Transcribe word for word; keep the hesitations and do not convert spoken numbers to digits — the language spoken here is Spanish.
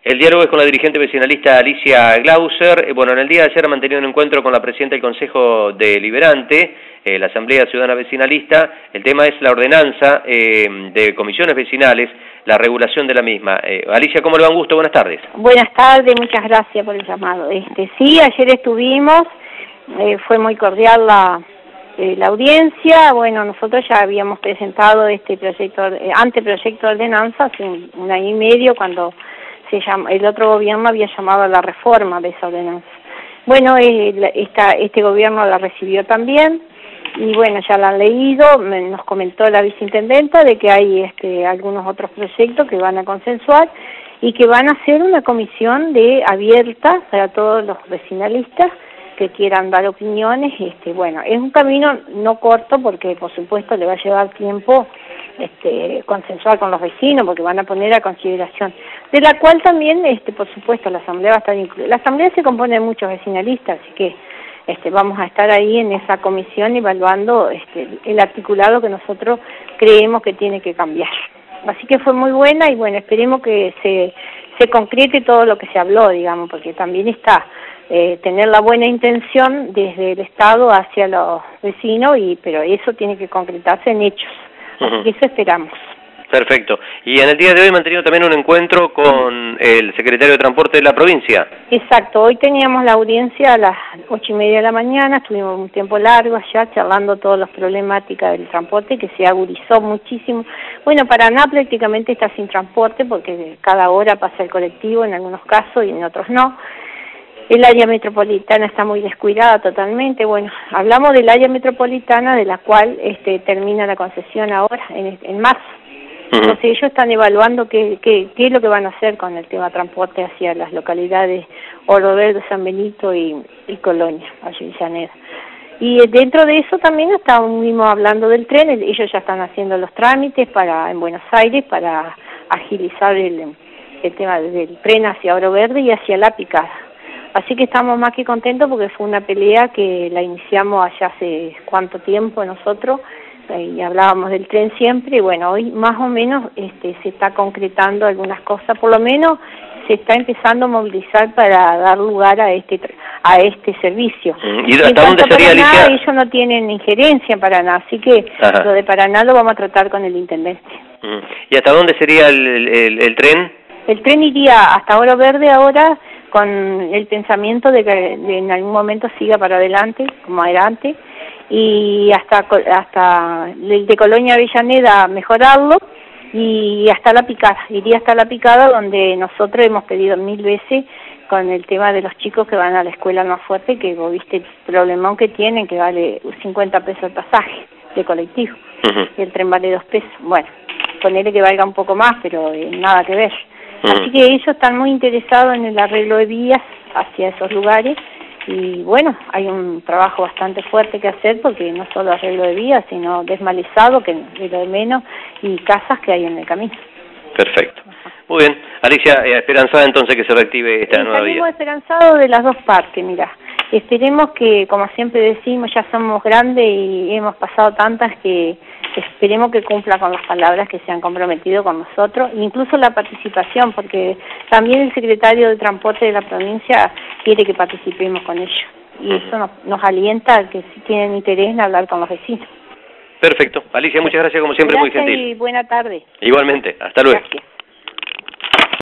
El diálogo es con la dirigente vecinalista Alicia Glauser. Bueno, en el día de ayer ha mantenido un encuentro con la presidenta del Consejo Deliberante, eh, la Asamblea Ciudadana Vecinalista. El tema es la ordenanza eh, de comisiones vecinales, la regulación de la misma. Eh, Alicia, ¿cómo le va? Un gusto, buenas tardes. Buenas tardes, muchas gracias por el llamado. Este, sí, ayer estuvimos, eh, fue muy cordial la, eh, la audiencia. Bueno, nosotros ya habíamos presentado este proyecto, eh, anteproyecto de ordenanza hace un, un año y medio cuando se llama, el otro gobierno había llamado a la reforma de esa ordenanza. Bueno, eh, esta, este gobierno la recibió también y bueno, ya la han leído. Me, nos comentó la viceintendenta de que hay este, algunos otros proyectos que van a consensuar y que van a hacer una comisión de abierta para todos los vecinalistas que quieran dar opiniones. Este, bueno, es un camino no corto porque por supuesto le va a llevar tiempo este, consensuar con los vecinos porque van a poner a consideración, de la cual también, este, por supuesto, la asamblea va a estar incluida. La asamblea se compone de muchos vecinalistas, así que este, vamos a estar ahí en esa comisión evaluando este, el articulado que nosotros creemos que tiene que cambiar. Así que fue muy buena y bueno, esperemos que se, se concrete todo lo que se habló, digamos, porque también está eh, tener la buena intención desde el Estado hacia los vecinos, y pero eso tiene que concretarse en hechos. Así uh-huh. que eso esperamos. Perfecto. Y en el día de hoy han mantenido también un encuentro con el secretario de Transporte de la provincia. Exacto. Hoy teníamos la audiencia a las ocho y media de la mañana. Estuvimos un tiempo largo allá charlando todas las problemáticas del transporte que se agudizó muchísimo. Bueno, Paraná prácticamente está sin transporte porque cada hora pasa el colectivo en algunos casos y en otros no. El área metropolitana está muy descuidada totalmente. Bueno, hablamos del área metropolitana de la cual este, termina la concesión ahora, en, en marzo. Uh-huh. Entonces ellos están evaluando qué, qué, qué es lo que van a hacer con el tema transporte hacia las localidades Oro Verde, San Benito y, y Colonia, Avellaneda. Y dentro de eso también estamos hablando del tren. Ellos ya están haciendo los trámites para en Buenos Aires para agilizar el, el tema del tren hacia Oro Verde y hacia La Picada. Así que estamos más que contentos porque fue una pelea que la iniciamos allá hace cuánto tiempo nosotros, y hablábamos del tren siempre, y bueno, hoy más o menos este, se está concretando algunas cosas, por lo menos se está empezando a movilizar para dar lugar a este a este servicio. ¿Y hasta dónde sería, Paraná, Alicia? Ellos no tienen injerencia en Paraná, así que Ajá. lo de Paraná lo vamos a tratar con el intendente. ¿Y hasta dónde sería el, el, el tren? El tren iría hasta Oro Verde ahora, con el pensamiento de que de en algún momento siga para adelante, como era antes, y hasta hasta el de Colonia Avellaneda mejorarlo, y hasta La Picada, iría hasta La Picada, donde nosotros hemos pedido mil veces con el tema de los chicos que van a la escuela más fuerte, que vos viste el problemón que tienen, que vale cincuenta pesos el pasaje de colectivo, uh-huh. y el tren vale dos pesos. Bueno, ponerle que valga un poco más, pero eh, nada que ver. Así que ellos están muy interesados en el arreglo de vías hacia esos lugares y bueno, hay un trabajo bastante fuerte que hacer porque no solo arreglo de vías, sino desmalezado, que es lo de menos, y casas que hay en el camino. Perfecto. Muy bien. Alicia, eh, esperanzada entonces que se reactive esta nueva vía. Estamos esperanzados de las dos partes, mira. Esperemos que, como siempre decimos, ya somos grandes y hemos pasado tantas que esperemos que cumpla con las palabras que se han comprometido con nosotros, incluso la participación, porque también el secretario de Transporte de la provincia quiere que participemos con ellos. Y eso nos, nos alienta a que si tienen interés en hablar con los vecinos. Perfecto. Alicia, muchas gracias como siempre, gracias muy gentil. Y buena tarde. Igualmente. Hasta luego. Gracias.